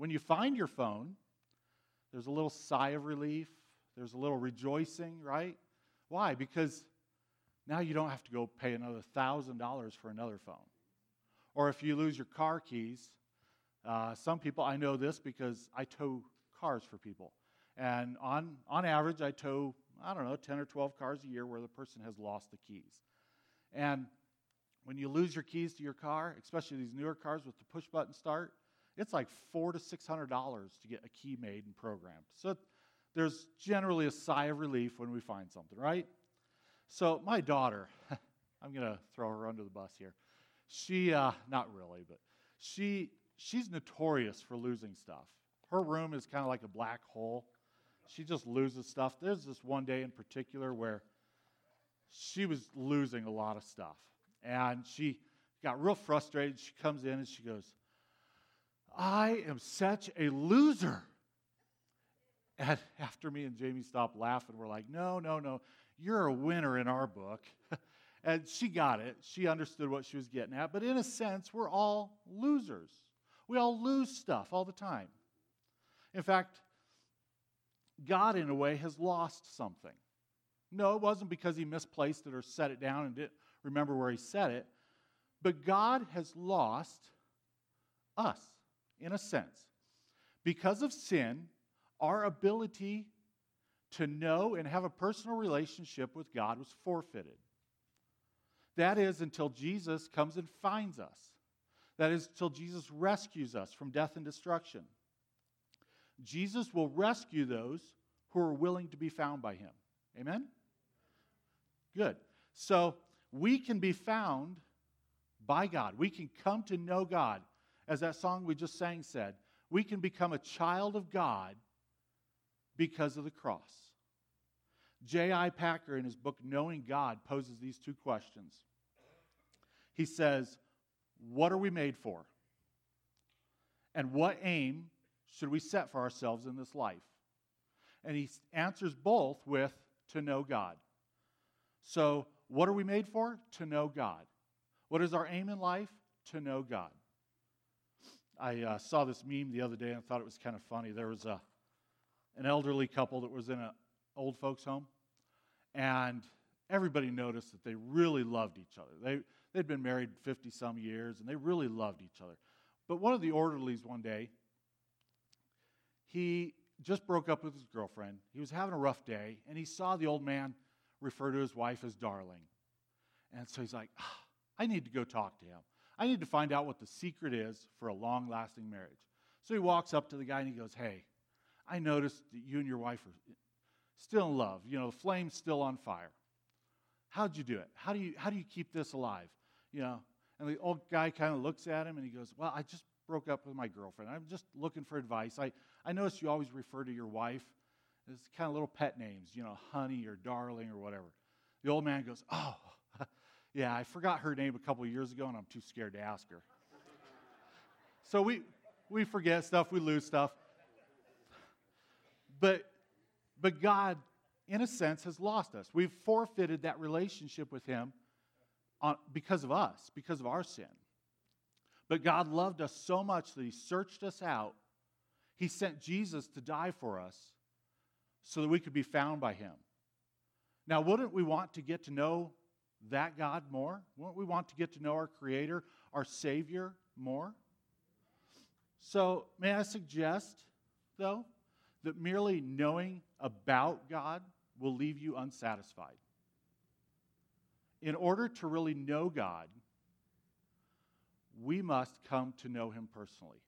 when you find your phone, there's a little sigh of relief. There's a little rejoicing, right? Why? Because now you don't have to go pay another $1,000 for another phone. Or if you lose your car keys, some people, I know this because I tow cars for people. And on average, I tow, 10 or 12 cars a year where the person has lost the keys. And when you lose your keys to your car, especially these newer cars with the push-button start, it's like $400 to $600 to get a key made and programmed. So there's generally a sigh of relief when we find something, right? So my daughter, I'm going to throw her under the bus here. She, not really, but she's notorious for losing stuff. Her room is kind of like a black hole. She just loses stuff. There's this one day in particular where she was losing a lot of stuff. And she got real frustrated. She comes in and she goes, I am such a loser. And after me and Jamie stopped laughing, we're like, no, you're a winner in our book. And she got it. She understood what she was getting at. But in a sense, we're all losers. We all lose stuff all the time. In fact, God, in a way, has lost something. No, it wasn't because he misplaced it or set it down and didn't remember where he set it. But God has lost us, in a sense. Because of sin, our ability to know and have a personal relationship with God was forfeited. That is until Jesus comes and finds us. That is until Jesus rescues us from death and destruction. Jesus will rescue those who are willing to be found by him. Amen? Good. So we can be found by God. We can come to know God. As that song we just sang said, we can become a child of God because of the cross. J.I. Packer, in his book Knowing God, poses these two questions. He says, what are we made for? And what aim should we set for ourselves in this life? And he answers both with to know God. So, what are we made for? To know God. What is our aim in life? To know God. I saw this meme the other day and I thought it was kind of funny. There was an elderly couple that was in an old folks' home, and everybody noticed that they really loved each other. They'd been married 50-some years, and they really loved each other. But one of the orderlies one day, he just broke up with his girlfriend. He was having a rough day, and he saw the old man refer to his wife as darling. And so he's like, I need to go talk to him. I need to find out what the secret is for a long-lasting marriage. So he walks up to the guy, and he goes, hey, I noticed that you and your wife are still in love. You know, the flame's still on fire. How'd you do it? How do you keep this alive? You know, and the old guy kind of looks at him, and he goes, well, I just broke up with my girlfriend. I'm just looking for advice. I noticed you always refer to your wife as kind of little pet names, you know, honey or darling or whatever. The old man goes, oh, yeah, I forgot her name a couple of years ago, and I'm too scared to ask her. So we forget stuff, we lose stuff. But God, in a sense, has lost us. We've forfeited that relationship with him because of us, because of our sin. But God loved us so much that he searched us out. He sent Jesus to die for us so that we could be found by him. Now, wouldn't we want to get to know that God more? Wouldn't we want to get to know our Creator, our Savior more? So, may I suggest, though, that merely knowing about God will leave you unsatisfied. In order to really know God, we must come to know him personally.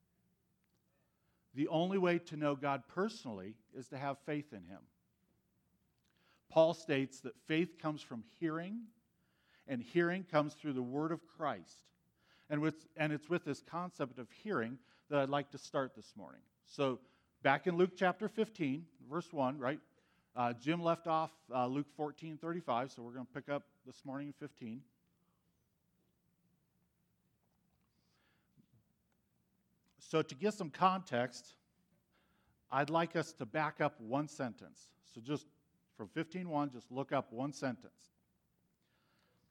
The only way to know God personally is to have faith in him. Paul states that faith comes from hearing, and hearing comes through the word of Christ. And it's with this concept of hearing that I'd like to start this morning. So, back in Luke chapter 15, verse 1, right? Jim left off Luke 14:35, so we're going to pick up this morning in 15. So to get some context, I'd like us to back up one sentence. So just from 15:1, just look up one sentence.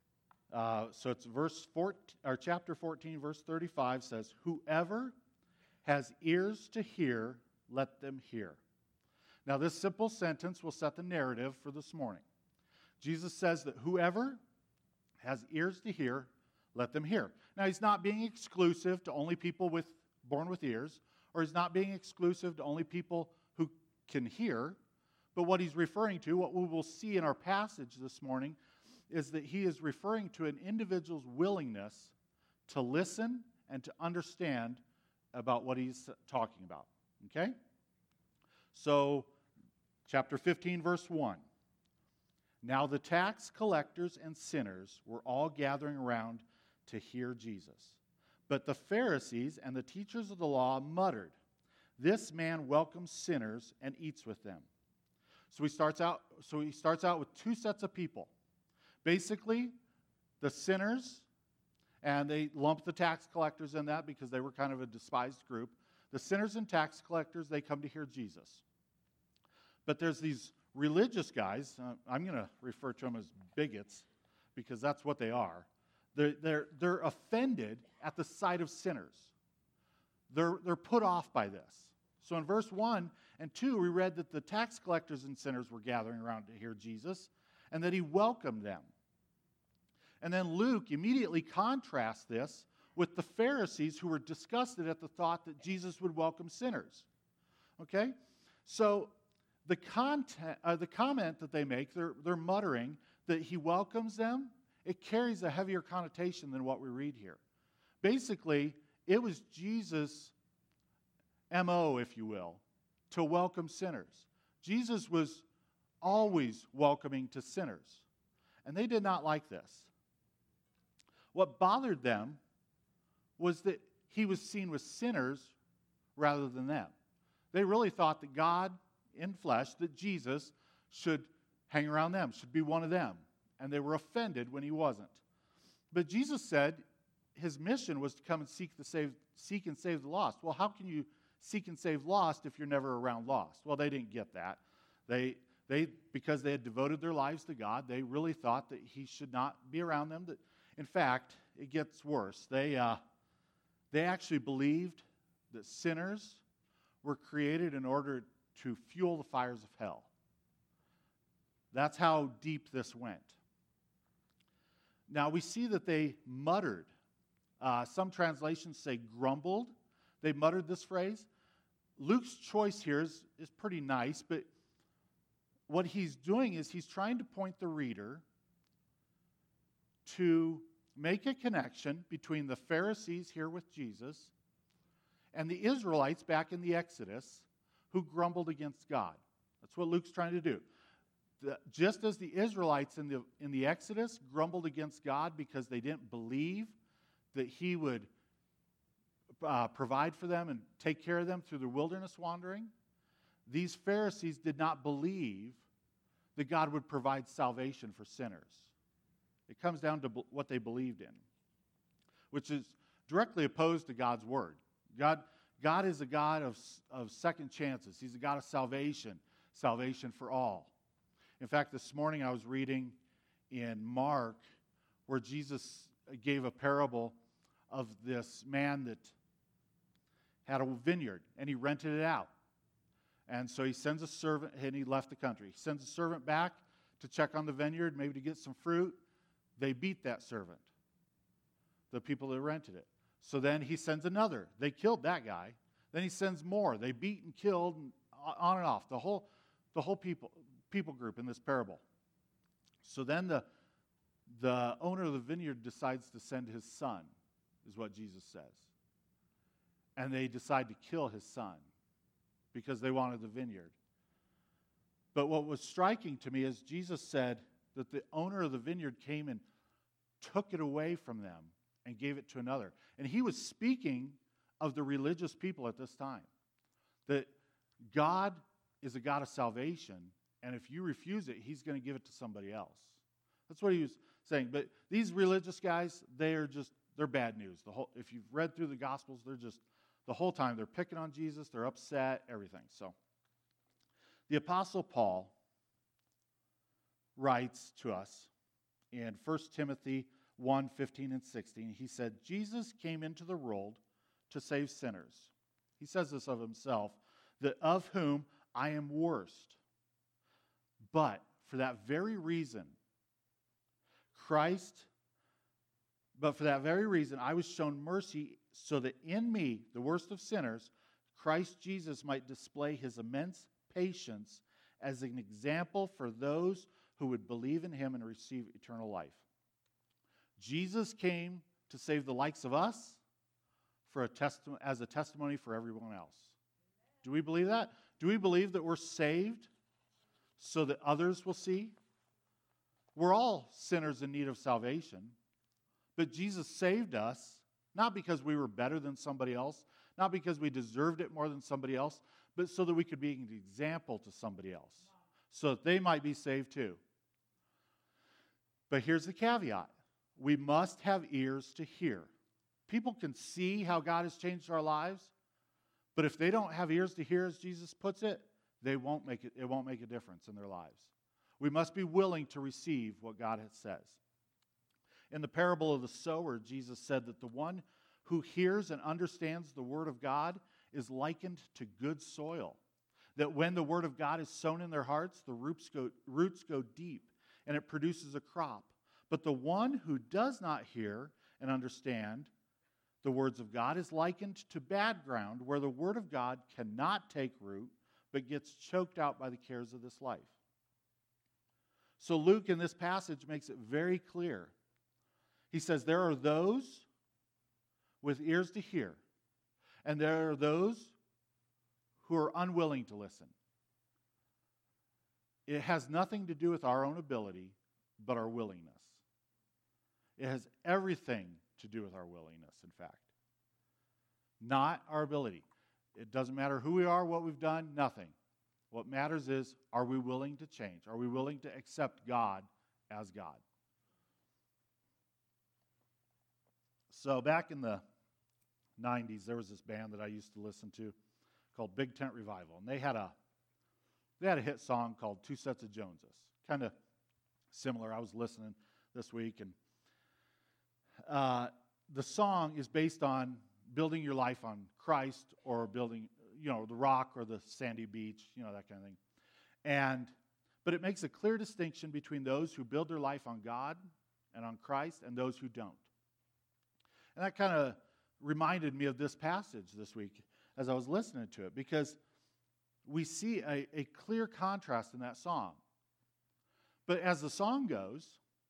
So it's chapter 14, verse 35 says, whoever has ears to hear, let them hear. Now, this simple sentence will set the narrative for this morning. Jesus says that whoever has ears to hear, let them hear. Now, he's not being exclusive to only people born with ears, or he's not being exclusive to only people who can hear. But what he's referring to, what we will see in our passage this morning, is that he is referring to an individual's willingness to listen and to understand about what he's talking about. Okay? So, chapter 15, verse 1. Now the tax collectors and sinners were all gathering around to hear Jesus. But the Pharisees and the teachers of the law muttered, "This man welcomes sinners and eats with them." So he starts out with two sets of people. Basically, the sinners, and they lump the tax collectors in that because they were kind of a despised group. The sinners and tax collectors, they come to hear Jesus. But there's these religious guys, I'm going to refer to them as bigots because that's what they are. They're offended at the sight of sinners. They're put off by this. So in verse 1 and 2, we read that the tax collectors and sinners were gathering around to hear Jesus and that he welcomed them. And then Luke immediately contrasts this with the Pharisees who were disgusted at the thought that Jesus would welcome sinners. Okay? So the comment that they make, they're muttering that he welcomes them, it carries a heavier connotation than what we read here. Basically, it was Jesus' MO, if you will, to welcome sinners. Jesus was always welcoming to sinners, and they did not like this. What bothered them was that he was seen with sinners rather than them. They really thought that God in flesh, that Jesus should hang around them, should be one of them. And they were offended when he wasn't. But Jesus said his mission was to come and seek and save the lost. Well, how can you seek and save lost if you're never around lost? Well, they didn't get that. Because they had devoted their lives to God, they really thought that he should not be around them. That, in fact, it gets worse. They actually believed that sinners were created in order to fuel the fires of hell. That's how deep this went. Now, we see that they muttered. Some translations say grumbled. They muttered this phrase. Luke's choice here is pretty nice, but what he's doing is he's trying to point the reader to make a connection between the Pharisees here with Jesus and the Israelites back in the Exodus who grumbled against God. That's what Luke's trying to do. Just as the Israelites in the Exodus grumbled against God because they didn't believe that he would provide for them and take care of them through the wilderness wandering, these Pharisees did not believe that God would provide salvation for sinners. It comes down to what they believed in, which is directly opposed to God's word. God is a God of second chances. He's a God of salvation for all. In fact, this morning I was reading in Mark where Jesus gave a parable of this man that had a vineyard and he rented it out. And so he sends a servant, and he left the country. He sends a servant back to check on the vineyard, maybe to get some fruit. They beat that servant, the people that rented it. So then he sends another. They killed that guy. Then he sends more. They beat and killed, and on and off. The whole people group in this parable. So then the owner of the vineyard decides to send his son, is what Jesus says. And they decide to kill his son because they wanted the vineyard. But what was striking to me is Jesus said that the owner of the vineyard came and took it away from them and gave it to another. And he was speaking of the religious people at this time. That God is a God of salvation, and if you refuse it, he's going to give it to somebody else. That's what he was saying. But these religious guys, they're bad news. If you've read through the Gospels, the whole time they're picking on Jesus, they're upset, everything. So the Apostle Paul writes to us in 1 Timothy 1:15 and 16. He said, Jesus came into the world to save sinners, He says this of himself, that of whom I am worst. But for that very reason, I was shown mercy so that in me, the worst of sinners, Christ Jesus might display his immense patience as an example for those who would believe in him and receive eternal life. Jesus came to save the likes of us as a testimony for everyone else. Do we believe that? Do we believe that we're saved so that others will see? We're all sinners in need of salvation, but Jesus saved us not because we were better than somebody else, not because we deserved it more than somebody else, but so that we could be an example to somebody else, so that they might be saved too. But here's the caveat. We must have ears to hear. People can see how God has changed our lives, but if they don't have ears to hear, as Jesus puts it, it won't make a difference in their lives. We must be willing to receive what God says. In the parable of the sower, Jesus said that the one who hears and understands the word of God is likened to good soil. That when the word of God is sown in their hearts, the roots go deep, and it produces a crop. But the one who does not hear and understand the words of God is likened to bad ground, where the word of God cannot take root, but gets choked out by the cares of this life. So Luke in this passage makes it very clear. He says there are those with ears to hear, and there are those who are unwilling to listen. It has nothing to do with our own ability, but our willingness. It has everything to do with our willingness, in fact. Not our ability. It doesn't matter who we are, what we've done, nothing. What matters is, are we willing to change? Are we willing to accept God as God? So back in the 90s, there was this band that I used to listen to called Big Tent Revival. And they had a hit song called Two Sets of Joneses. Kind of similar. I was listening this week, and the song is based on building your life on Christ, or building, the rock or the sandy beach, that kind of thing. But it makes a clear distinction between those who build their life on God and on Christ and those who don't. And that kind of reminded me of this passage this week as I was listening to it, because we see a clear contrast in that song. But as the song goes,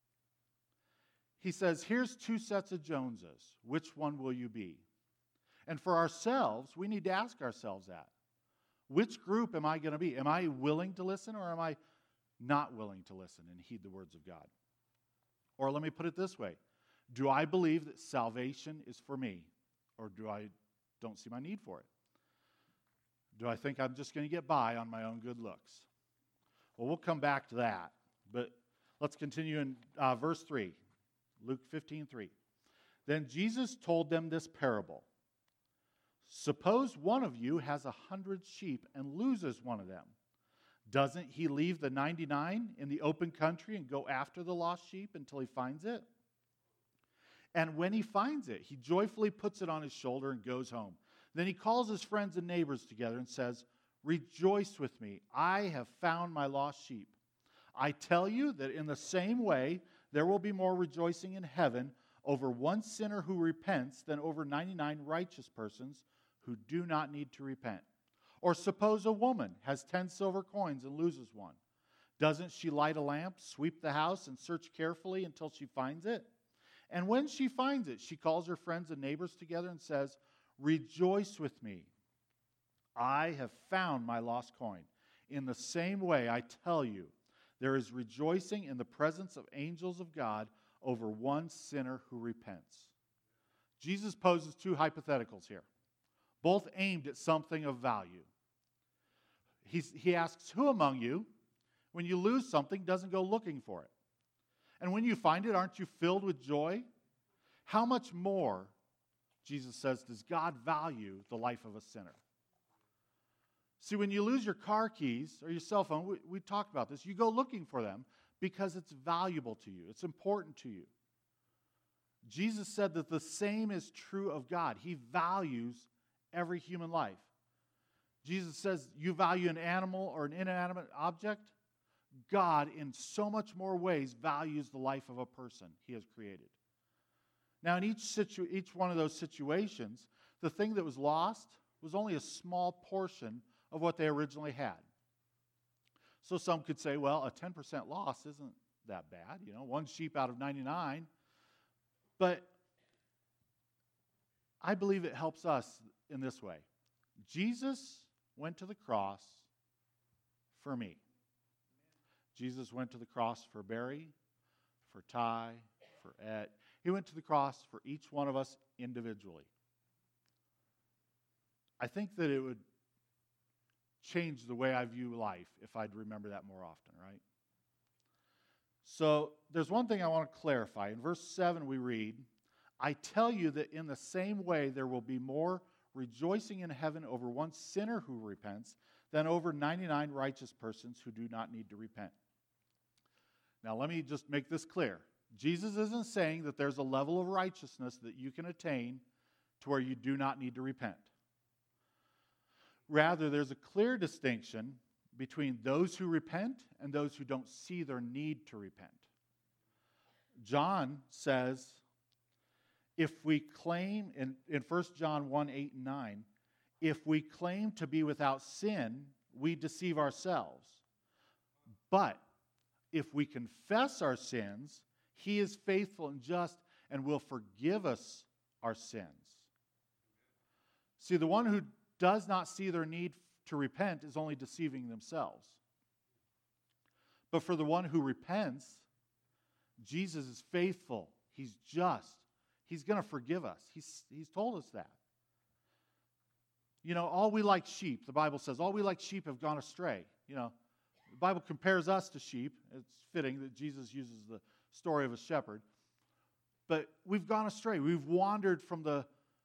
he says, here's two sets of Joneses. Which one will you be? And for ourselves, we need to ask ourselves that. Which group am I going to be? Am I willing to listen, or am I not willing to listen and heed the words of God? Or let me put it this way. Do I believe that salvation is for me, or do I don't see my need for it? Do I think I'm just going to get by on my own good looks? Well, we'll come back to that, but let's continue in verse 3, Luke 15:3. Then Jesus told them this parable. Suppose one of you has 100 sheep and loses one of them. Doesn't he leave the 99 in the open country and go after the lost sheep until he finds it? And when he finds it, he joyfully puts it on his shoulder and goes home. Then he calls his friends and neighbors together and says, rejoice with me, I have found my lost sheep. I tell you that in the same way, there will be more rejoicing in heaven over one sinner who repents than over 99 righteous persons who do not need to repent. Or suppose a woman has 10 silver coins and loses one. Doesn't she light a lamp, sweep the house, and search carefully until she finds it? And when she finds it, she calls her friends and neighbors together and says, rejoice with me, I have found my lost coin. In the same way, I tell you, there is rejoicing in the presence of angels of God over one sinner who repents. Jesus poses two hypotheticals here, both aimed at something of value. He asks, who among you, when you lose something, doesn't go looking for it? And when you find it, aren't you filled with joy? How much more, Jesus says, does God value the life of a sinner? See, when you lose your car keys or your cell phone, we talked about this, you go looking for them because it's valuable to you. It's important to you. Jesus said that the same is true of God. He values every human life. Jesus says you value an animal or an inanimate object. God, in so much more ways, values the life of a person he has created. Now, in each one of those situations, the thing that was lost was only a small portion of what they originally had. So some could say, well, a 10% loss isn't that bad, one sheep out of 99. But I believe it helps us in this way. Jesus went to the cross for me. Jesus went to the cross for Barry, for Ty, for Ed. He went to the cross for each one of us individually. I think that it would change the way I view life if I'd remember that more often, right? So there's one thing I want to clarify. In verse 7 we read, I tell you that in the same way there will be more rejoicing in heaven over one sinner who repents than over 99 righteous persons who do not need to repent. Now let me just make this clear. Jesus isn't saying that there's a level of righteousness that you can attain to where you do not need to repent. Rather, there's a clear distinction between those who repent and those who don't see their need to repent. John says, if we claim, in 1 John 1, 8 and 9, if we claim to be without sin, we deceive ourselves. But if we confess our sins, he is faithful and just and will forgive us our sins. See, the one who does not see their need to repent is only deceiving themselves. But for the one who repents, Jesus is faithful. He's just. He's going to forgive us. He's told us that. All we like sheep, the Bible says, all we like sheep have gone astray. The Bible compares us to sheep. It's fitting that Jesus uses the story of a shepherd. But we've gone astray. We've wandered from the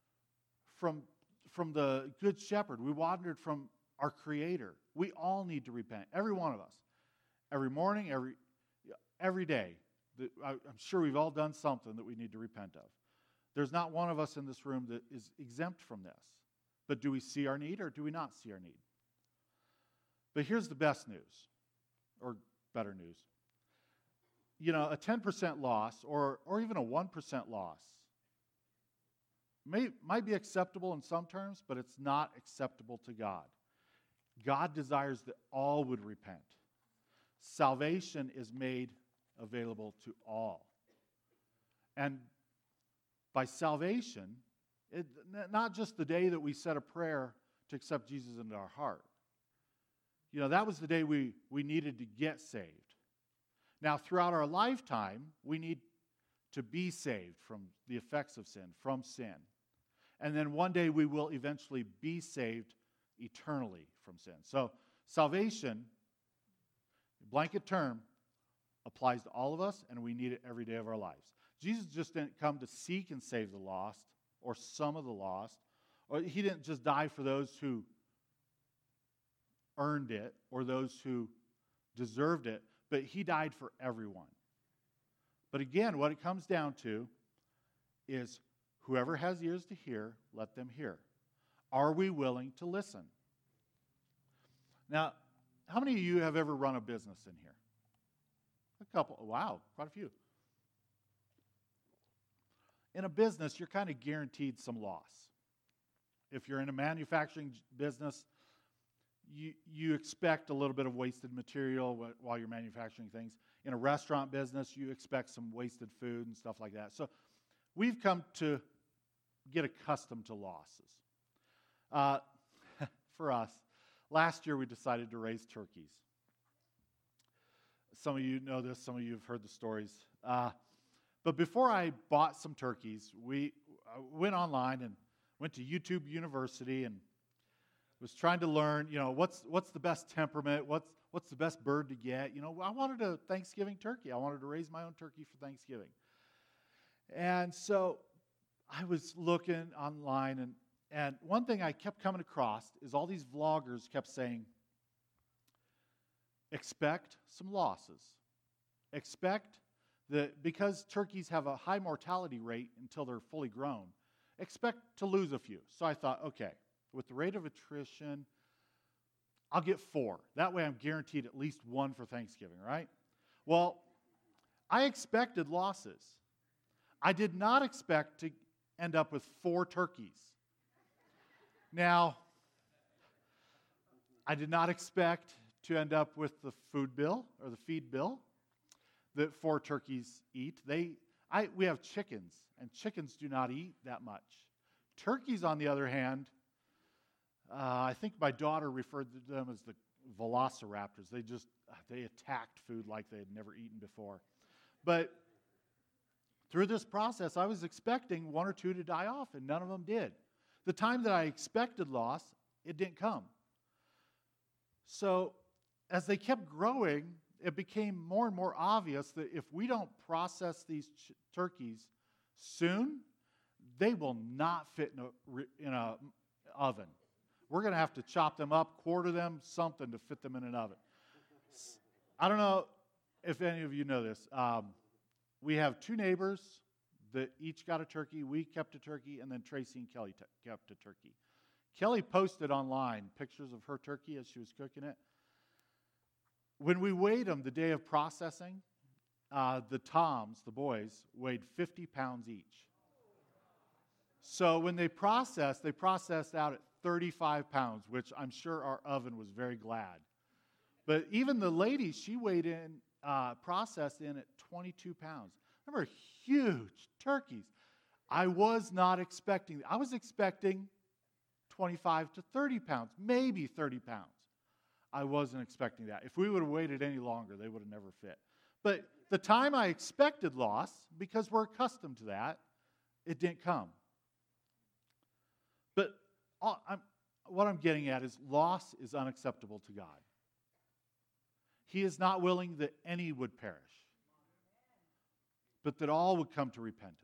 good shepherd. We wandered from our Creator. We all need to repent. Every one of us. Every morning, every day. I'm sure we've all done something that we need to repent of. There's not one of us in this room that is exempt from this. But do we see our need or do we not see our need? But here's the best news, or better news. A 10% loss or even a 1% loss might be acceptable in some terms, but it's not acceptable to God. God desires that all would repent. Salvation is made available to all. And by salvation, not just the day that we said a prayer to accept Jesus into our heart. That was the day we needed to get saved. Now, throughout our lifetime, we need to be saved from the effects of sin, from sin. And then one day we will eventually be saved eternally from sin. So salvation, blanket term, applies to all of us, and we need it every day of our lives. Jesus just didn't come to seek and save the lost, or some of the lost, or he didn't just die for those who earned it, or those who deserved it, but he died for everyone. But again, what it comes down to is whoever has ears to hear, let them hear. Are we willing to listen? Now, how many of you have ever run a business in here? A couple. Wow, quite a few. In a business, you're kind of guaranteed some loss. If you're in a manufacturing business, you expect a little bit of wasted material while you're manufacturing things. In a restaurant business, you expect some wasted food and stuff like that. So we've come to get accustomed to losses. For us, last year we decided to raise turkeys. Some of you know this, some of you have heard the stories. But before I bought some turkeys, we went online and went to YouTube University and was trying to learn, what's the best temperament, what's the best bird to get. I wanted a Thanksgiving turkey. I wanted to raise my own turkey for Thanksgiving. And so I was looking online, and one thing I kept coming across is all these vloggers kept saying, expect some losses. Expect that because turkeys have a high mortality rate until they're fully grown, expect to lose a few. So I thought, okay, with the rate of attrition, I'll get 4. That way I'm guaranteed at least 1 for Thanksgiving, right? Well, I expected losses. I did not expect to end up with 4 turkeys. Now, I did not expect to end up with the food bill or the feed bill that 4 turkeys eat. We have chickens, and chickens do not eat that much. Turkeys, on the other hand, I think my daughter referred to them as the velociraptors. They attacked food like they had never eaten before. But through this process, I was expecting 1 or 2 to die off, and none of them did. The time that I expected loss, it didn't come. So as they kept growing, it became more and more obvious that if we don't process these turkeys soon, they will not fit in an oven. We're going to have to chop them up, quarter them, something to fit them in an oven. I don't know if any of you know this. We have 2 neighbors that each got a turkey. We kept a turkey, and then Tracy and Kelly kept a turkey. Kelly posted online pictures of her turkey as she was cooking it. When we weighed them the day of processing, the toms, the boys, weighed 50 pounds each. So when they processed out at 35 pounds, which I'm sure our oven was very glad. But even the lady, she weighed in, processed in at 22 pounds. Remember, huge turkeys. I was not expecting, I was expecting 25 to 30 pounds, maybe 30 pounds. I wasn't expecting that. If we would have waited any longer, they would have never fit. But the time I expected loss, because we're accustomed to that, it didn't come. But what I'm getting at is loss is unacceptable to God. He is not willing that any would perish, but that all would come to repentance.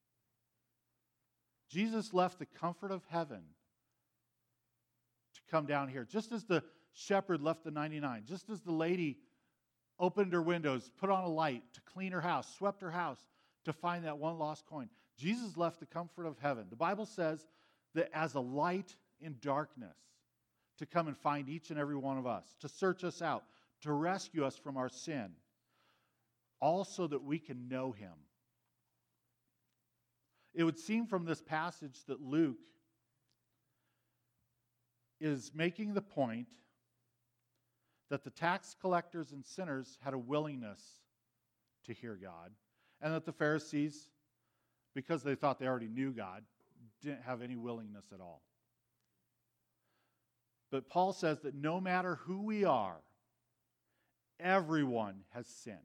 Jesus left the comfort of heaven to come down here, just as the shepherd left the 99, just as the lady opened her windows, put on a light to clean her house, swept her house to find that one lost coin. Jesus left the comfort of heaven. The Bible says that as a light in darkness, to come and find each and every one of us, to search us out, to rescue us from our sin, all so that we can know Him. It would seem from this passage that Luke is making the point that the tax collectors and sinners had a willingness to hear God, and that the Pharisees, because they thought they already knew God, didn't have any willingness at all. But Paul says that no matter who we are, everyone has sinned.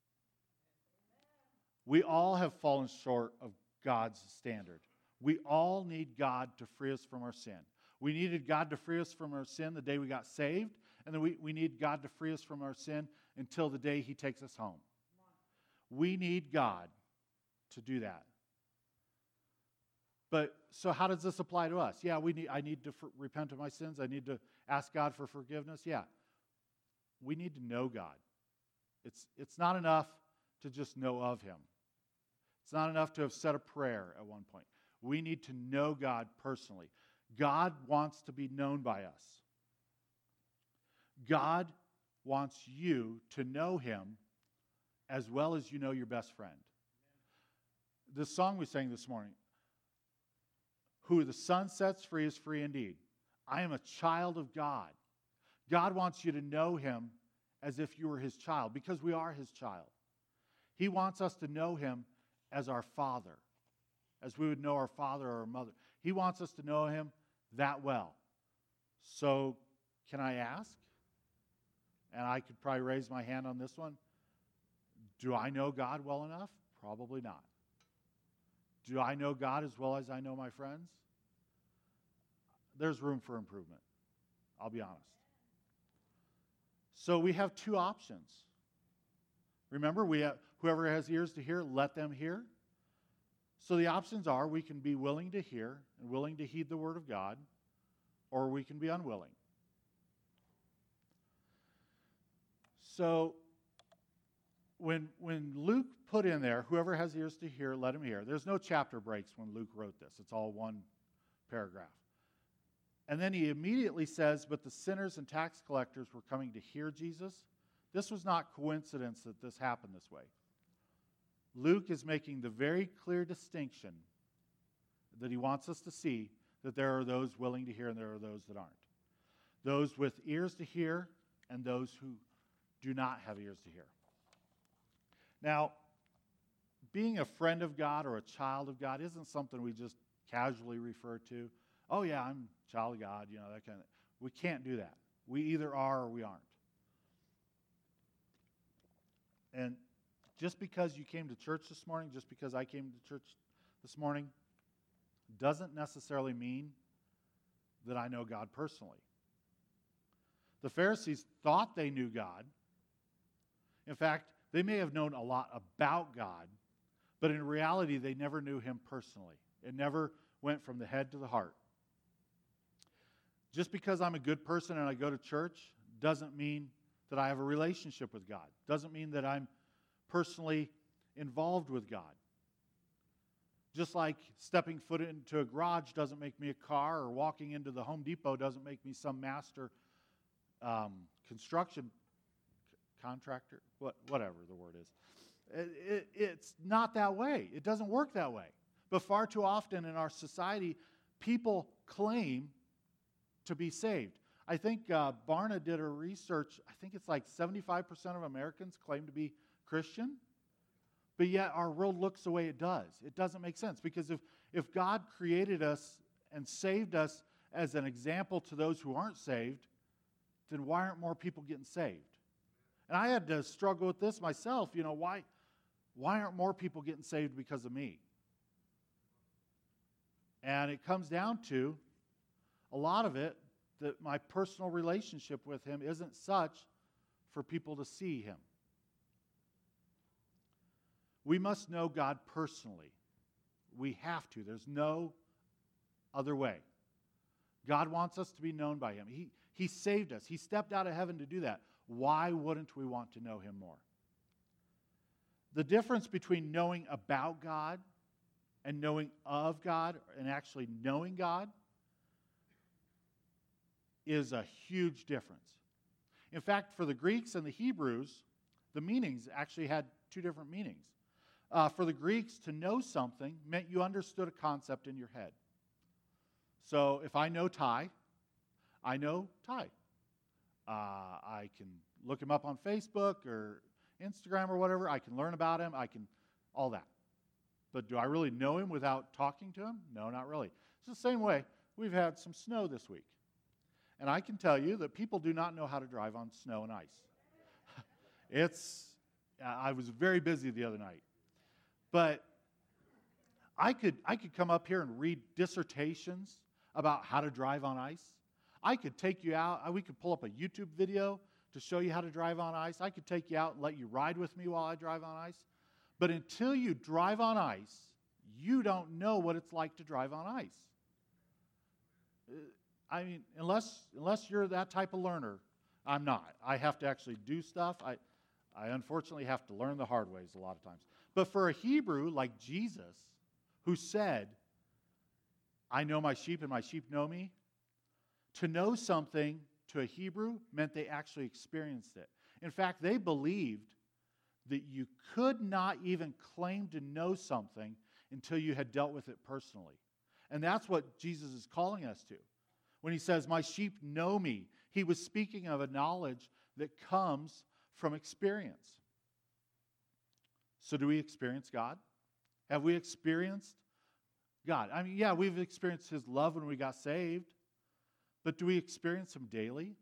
We all have fallen short of God's standard. We all need God to free us from our sin. We needed God to free us from our sin the day we got saved, and then we need God to free us from our sin until the day He takes us home. We need God to do that. But so how does this apply to us? Yeah, I need to repent of my sins. I need to ask God for forgiveness. Yeah. We need to know God. It's not enough to just know of Him. It's not enough to have said a prayer at one point. We need to know God personally. God wants to be known by us. God wants you to know Him as well as you know your best friend. The song we sang this morning, who the Son sets free is free indeed. I am a child of God. God wants you to know Him as if you were His child, because we are His child. He wants us to know Him as our Father, as we would know our father or our mother. He wants us to know Him that well. So, can I ask? And I could probably raise my hand on this one. Do I know God well enough? Probably not. Do I know God as well as I know my friends? There's room for improvement. I'll be honest. So we have 2 options. Remember, whoever has ears to hear, let them hear. So the options are we can be willing to hear and willing to heed the Word of God, or we can be unwilling. So when Luke put in there, whoever has ears to hear, let him hear. There's no chapter breaks when Luke wrote this. It's all one paragraph. And then he immediately says, but the sinners and tax collectors were coming to hear Jesus. This was not coincidence that this happened this way. Luke is making the very clear distinction that he wants us to see, that there are those willing to hear and there are those that aren't. Those with ears to hear and those who do not have ears to hear. Now, being a friend of God or a child of God isn't something we just casually refer to. Oh yeah, I'm a child of God, that kind of. We can't do that. We either are or we aren't. And just because you came to church this morning, just because I came to church this morning, doesn't necessarily mean that I know God personally. The Pharisees thought they knew God. In fact, they may have known a lot about God, but in reality, they never knew him personally. It never went from the head to the heart. Just because I'm a good person and I go to church doesn't mean that I have a relationship with God. Doesn't mean that I'm personally involved with God. Just like stepping foot into a garage doesn't make me a car, or walking into the Home Depot doesn't make me some master construction contractor, whatever the word is. It's not that way. It doesn't work that way. But far too often in our society, people claim to be saved. I think Barna did a research. I think it's like 75% of Americans claim to be Christian, but yet our world looks the way it does. It doesn't make sense, because if God created us and saved us as an example to those who aren't saved, then why aren't more people getting saved? And I had to struggle with this myself. Why aren't more people getting saved because of me? And it comes down to a lot of it that my personal relationship with him isn't such for people to see him. We must know God personally. We have to. There's no other way. God wants us to be known by him. He saved us. He stepped out of heaven to do that. Why wouldn't we want to know him more? The difference between knowing about God and knowing of God and actually knowing God is a huge difference. In fact, for the Greeks and the Hebrews, the meanings actually had two different meanings. For the Greeks, to know something meant you understood a concept in your head. So if I know Ty, I know Ty. I can look him up on Facebook or Instagram or whatever. I can learn about him. All that. But do I really know him without talking to him? No, not really. It's the same way. We've had some snow this week. And I can tell you that people do not know how to drive on snow and ice. I was very busy the other night. But I could come up here and read dissertations about how to drive on ice. I could take you out. We could pull up a YouTube video to show you how to drive on ice. I could take you out and let you ride with me while I drive on ice. But until you drive on ice, you don't know what it's like to drive on ice. Unless you're that type of learner, I'm not. I have to actually do stuff. I unfortunately have to learn the hard ways a lot of times. But for a Hebrew like Jesus, who said, I know my sheep and my sheep know me, to know something to a Hebrew meant they actually experienced it. In fact, they believed that you could not even claim to know something until you had dealt with it personally. And that's what Jesus is calling us to. When he says, my sheep know me, he was speaking of a knowledge that comes from experience. So do we experience God? Have we experienced God? We've experienced his love when we got saved, but do we experience him daily?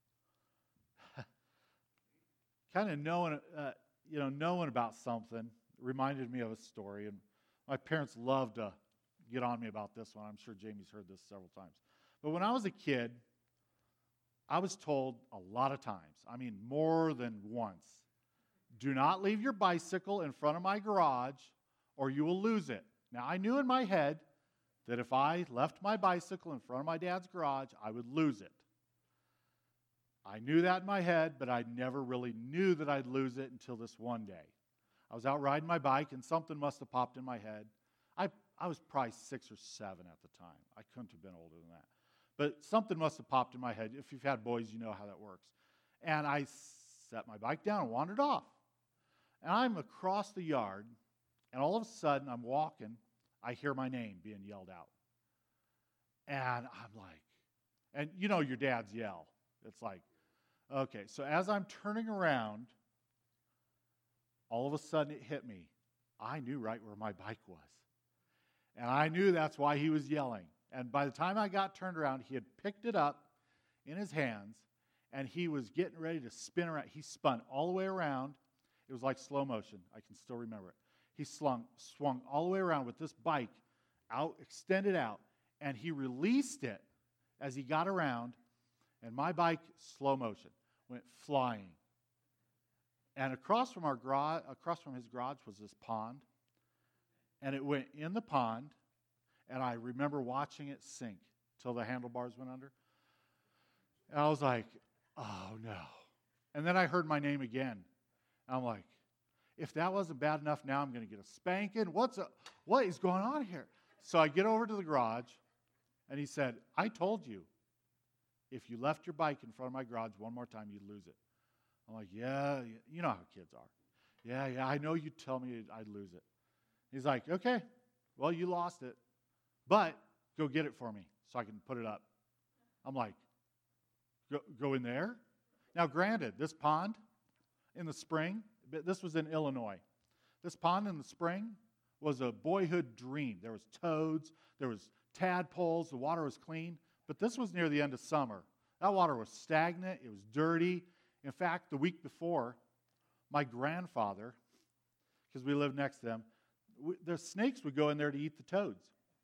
Kind of knowing about something reminded me of a story, and my parents love to get on me about this one. I'm sure Jamie's heard this several times. But when I was a kid, I was told a lot of times, more than once, do not leave your bicycle in front of my garage or you will lose it. Now, I knew in my head that if I left my bicycle in front of my dad's garage, I would lose it. I knew that in my head, but I never really knew that I'd lose it until this one day. I was out riding my bike, and something must have popped in my head. I was probably 6 or 7 at the time. I couldn't have been older than that. But something must have popped in my head. If you've had boys, you know how that works. And I set my bike down and wandered off. And I'm across the yard, and all of a sudden I'm walking, I hear my name being yelled out. And I'm like, and you know your dads yell. It's like, okay. So as I'm turning around, all of a sudden it hit me. I knew right where my bike was. And I knew that's why he was yelling. And by the time I got turned around, he had picked it up in his hands, and he was getting ready to spin around. He spun all the way around. It was like slow motion. I can still remember it. He swung all the way around with this bike out, extended out, and he released it as he got around, and my bike, slow motion, went flying. And across from his garage was this pond, and it went in the pond, and I remember watching it sink till the handlebars went under. And I was like, oh no. And then I heard my name again. And I'm like, if that wasn't bad enough, now I'm going to get a spanking. What is going on here? So I get over to the garage, and he said, I told you, if you left your bike in front of my garage one more time, you'd lose it. I'm like, yeah, you know how kids are. Yeah, I know you'd tell me I'd lose it. He's like, okay, well, you lost it, but go get it for me so I can put it up. I'm like, go in there? Now, granted, this pond in the spring, this was in Illinois. This pond in the spring was a boyhood dream. There was toads, there was tadpoles, the water was clean, but this was near the end of summer. That water was stagnant, it was dirty. In fact, the week before, my grandfather, because we lived next to them, the snakes would go in there to eat the toads.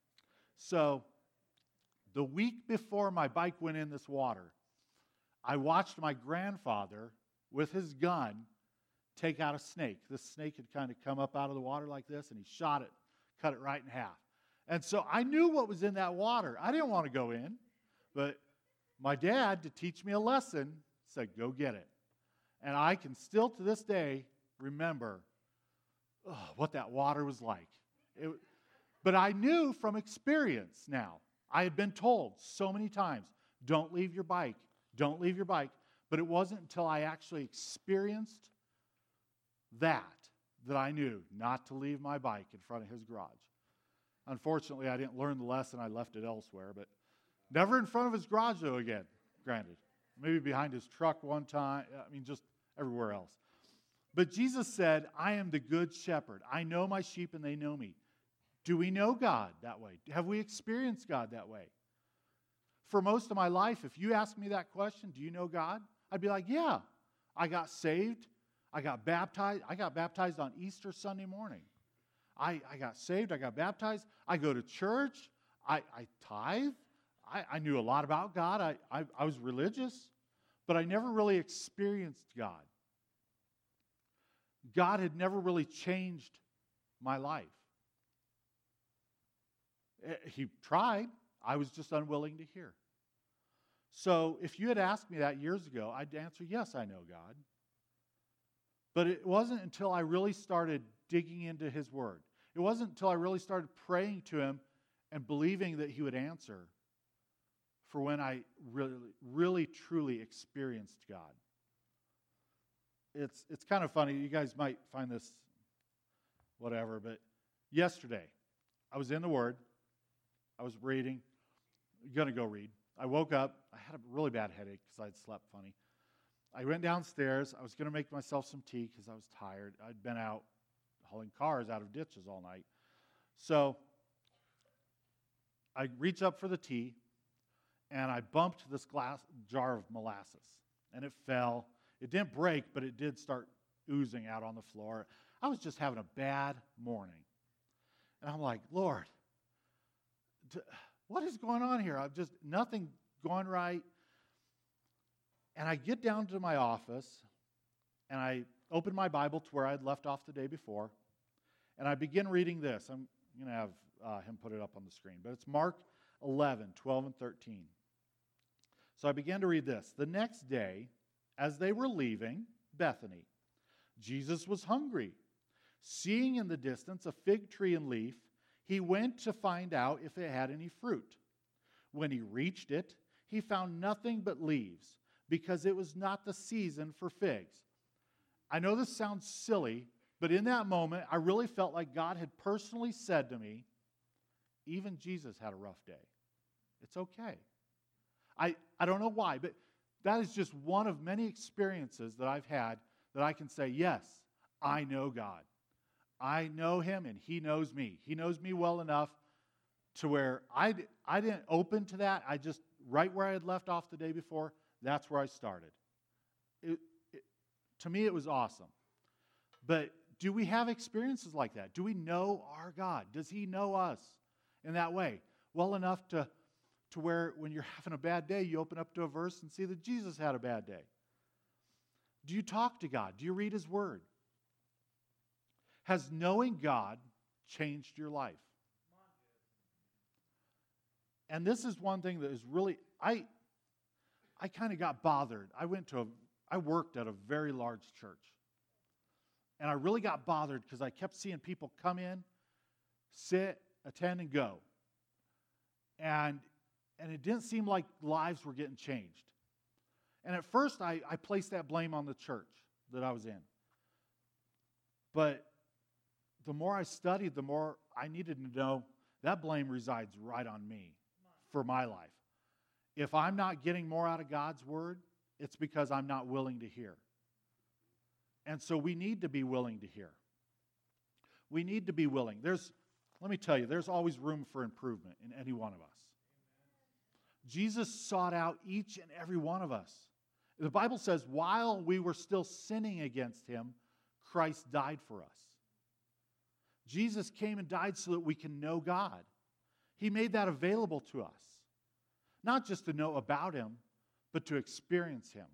So the week before my bike went in this water, I watched my grandfather with his gun take out a snake. This snake had kind of come up out of the water like this, and he shot it, cut it right in half. And so I knew what was in that water. I didn't want to go in, but my dad, to teach me a lesson, said, go get it. And I can still to this day remember what that water was like. But I knew from experience now. I had been told so many times, don't leave your bike, don't leave your bike. But it wasn't until I actually experienced that I knew not to leave my bike in front of his garage. Unfortunately, I didn't learn the lesson. I left it elsewhere, but never in front of his garage, though, again, granted. Maybe behind his truck one time. I mean, just everywhere else. But Jesus said, I am the good shepherd. I know my sheep and they know me. Do we know God that way? Have we experienced God that way? For most of my life, if you ask me that question, do you know God? I'd be like, yeah. I got saved. I got baptized. I got baptized on Easter Sunday morning. I got saved. I got baptized. I go to church. I tithe. I knew a lot about God. I was religious, but I never really experienced God. God had never really changed my life. He tried. I was just unwilling to hear. So if you had asked me that years ago, I'd answer, yes, I know God. But it wasn't until I really started digging into His Word. It wasn't until I really started praying to Him and believing that He would answer for when I really, truly experienced God. It's kind of funny. You guys might find this whatever, but yesterday I was in the Word. I was reading. I'm going to go read. I woke up. I had a really bad headache because I'd slept funny. I went downstairs. I was going to make myself some tea because I was tired. I'd been out hauling cars out of ditches all night. So I reached up for the tea, and I bumped this glass jar of molasses, and it fell. It didn't break, but it did start oozing out on the floor. I was just having a bad morning. And I'm like, Lord, what is going on here? I'm just, nothing going right. And I get down to my office, and I open my Bible to where I'd left off the day before, and I begin reading this. I'm going to have him put it up on the screen, but it's Mark 11, 12, and 13. So I began to read this. The next day, as they were leaving Bethany, Jesus was hungry. Seeing in the distance a fig tree and leaf, he went to find out if it had any fruit. When he reached it, he found nothing but leaves, because it was not the season for figs. I know this sounds silly, but in that moment, I really felt like God had personally said to me, even Jesus had a rough day. It's okay. I don't know why, but that is just one of many experiences that I've had that I can say, yes, I know God. I know him and he knows me. He knows me well enough to where I didn't open to that. I just, right where I had left off the day before, that's where I started. To me, it was awesome. But do we have experiences like that? Do we know our God? Does he know us in that way? Well enough to where when you're having a bad day, you open up to a verse and see that Jesus had a bad day. Do you talk to God? Do you read his word? Has knowing God changed your life? And this is one thing that is really, I kind of got bothered. I worked at a very large church. And I really got bothered because I kept seeing people come in, sit, attend, and go. And it didn't seem like lives were getting changed. And at first, I placed that blame on the church that I was in. But the more I studied, the more I needed to know that blame resides right on me for my life. If I'm not getting more out of God's word, it's because I'm not willing to hear. And so we need to be willing to hear. We need to be willing. Let me tell you, there's always room for improvement in any one of us. Jesus sought out each and every one of us. The Bible says, while we were still sinning against him, Christ died for us. Jesus came and died so that we can know God. He made that available to us. Not just to know about him, but to experience him.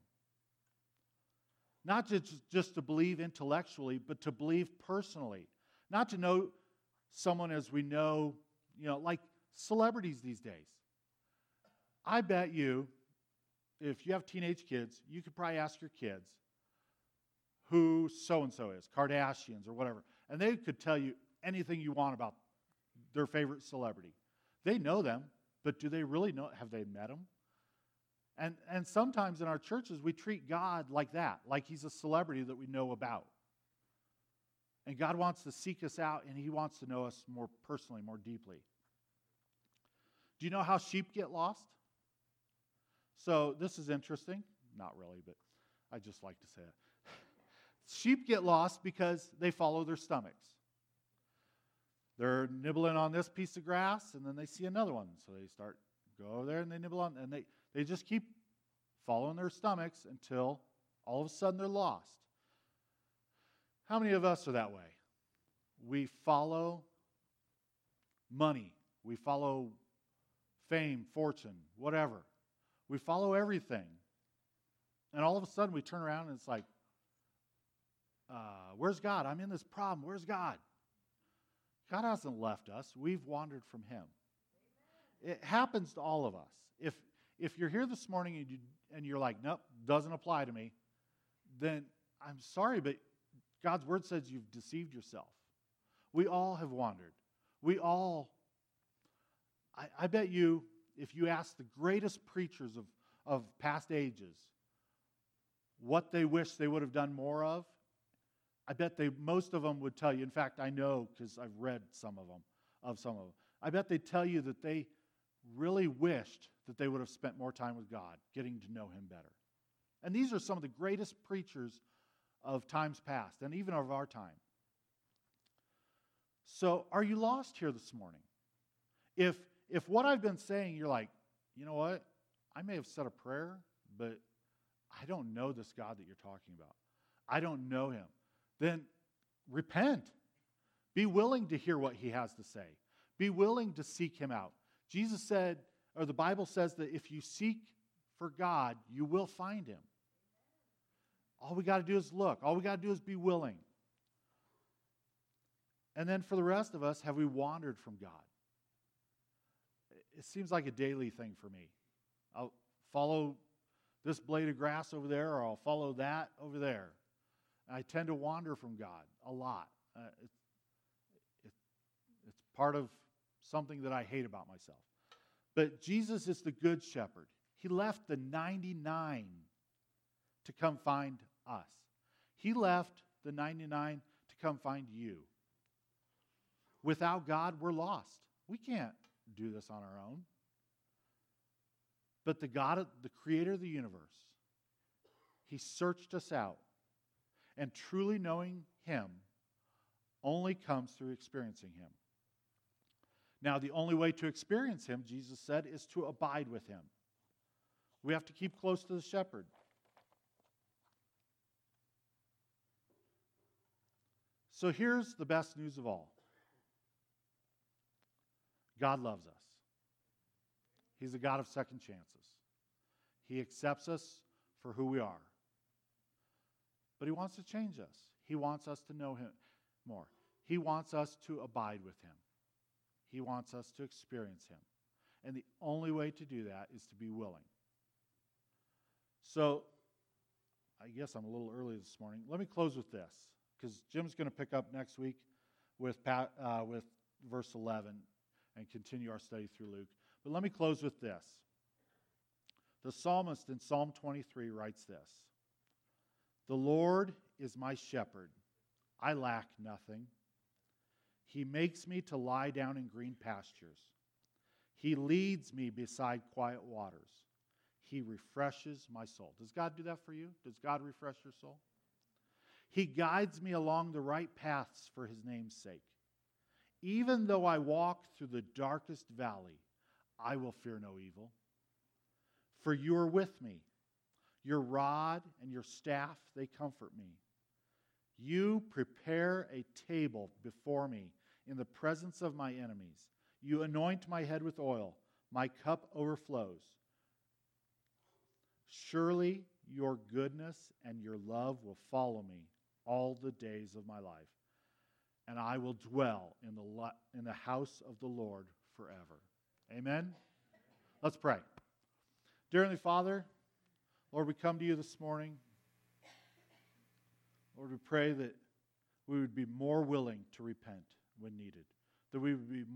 Not just to believe intellectually, but to believe personally. Not to know someone as we know, like celebrities these days. I bet you, if you have teenage kids, you could probably ask your kids who so-and-so is, Kardashians or whatever, and they could tell you anything you want about their favorite celebrity. They know them, but do they really know? Have they met them? And sometimes in our churches, we treat God like that, like he's a celebrity that we know about. And God wants to seek us out, and he wants to know us more personally, more deeply. Do you know how sheep get lost? So this is interesting. Not really, but I just like to say it. Sheep get lost because they follow their stomachs. They're nibbling on this piece of grass, and then they see another one. So they go over there, and they nibble on, and they just keep following their stomachs until all of a sudden they're lost. How many of us are that way? We follow money. We follow fame, fortune, whatever. We follow everything. And all of a sudden we turn around and it's like, where's God? I'm in this problem. Where's God? God hasn't left us. We've wandered from him. It happens to all of us. If you're here this morning and you're like, nope, doesn't apply to me, then I'm sorry, but God's word says you've deceived yourself. We all have wandered. I bet you, if you ask the greatest preachers of past ages what they wish they would have done more of, I bet most of them would tell you, in fact, I know because I've read some of them. I bet they'd tell you that they really wished that they would have spent more time with God, getting to know him better. And these are some of the greatest preachers of times past, and even of our time. So, are you lost here this morning? If what I've been saying, you're like, you know what? I may have said a prayer, but I don't know this God that you're talking about. I don't know him. Then repent. Be willing to hear what he has to say. Be willing to seek him out. Jesus said, or the Bible says that if you seek for God, you will find him. All we got to do is look. All we got to do is be willing. And then for the rest of us, have we wandered from God? It seems like a daily thing for me. I'll follow this blade of grass over there, or I'll follow that over there. I tend to wander from God a lot. It's part of something that I hate about myself. But Jesus is the good shepherd. He left the 99 to come find us. He left the 99 to come find you. Without God, we're lost. We can't do this on our own. But the God, the creator of the universe, He searched us out. And truly knowing Him only comes through experiencing Him. Now, the only way to experience Him, Jesus said, is to abide with Him. We have to keep close to the shepherd. So here's the best news of all. God loves us. He's a God of second chances. He accepts us for who we are. But He wants to change us. He wants us to know Him more. He wants us to abide with Him. He wants us to experience Him. And the only way to do that is to be willing. So, I guess I'm a little early this morning. Let me close with this, because Jim's going to pick up next week with verse 11 and continue our study through Luke. But let me close with this. The psalmist in Psalm 23 writes this: "The Lord is my shepherd. I lack nothing. He makes me to lie down in green pastures. He leads me beside quiet waters. He refreshes my soul." Does God do that for you? Does God refresh your soul? "He guides me along the right paths for His name's sake. Even though I walk through the darkest valley, I will fear no evil. For you are with me. Your rod and your staff, they comfort me. You prepare a table before me in the presence of my enemies. You anoint my head with oil. My cup overflows. Surely your goodness and your love will follow me all the days of my life, and I will dwell in the house of the Lord forever." Amen? Let's pray. Dear Heavenly Father, Lord, we come to you this morning. Lord, we pray that we would be more willing to repent when needed, that we would be more